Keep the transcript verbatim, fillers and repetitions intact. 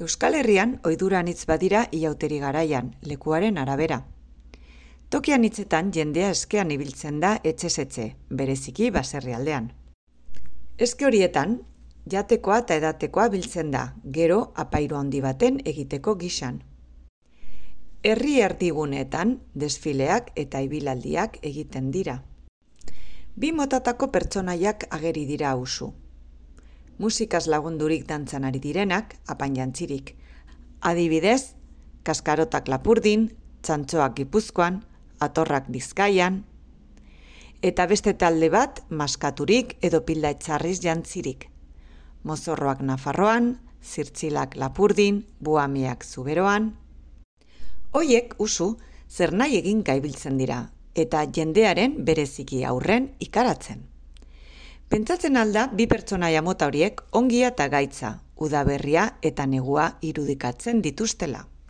Euskal Herrian ohiduran hitz badira iauteri garaian, lekuaren arabera. Tokian hitzetan jendea eskean ibiltzen da etxez etxe, bereziki baserrialdean. Eske horietan, jatekoa eta edatekoa biltzen da, gero apairu handi baten egiteko gisan. Herri erdiguneetan desfileak eta ibilaldiak egiten dira. Bi motatako pertsonaiak ageri dira usu. Musikaz lagundurik dantzan ari direnak, apainjantzirik. Adibidez, kaskarotak Lapurdin, txantxoak Gipuzkoan, atorrak Bizkaian, eta beste talde bat maskaturik edo pilda etxarriz jantzirik. Mozorroak Nafarroan, zirtzilak Lapurdin, buhamiak Zuberoan. Hoiek usu zer nahi egin gaibiltzen dira, eta jendearen bereziki aurren ikaratzen. Pentsatzen alda bi pertsonaia mota horiek ongia eta gaitza, udaberria eta negua irudikatzen dituztela.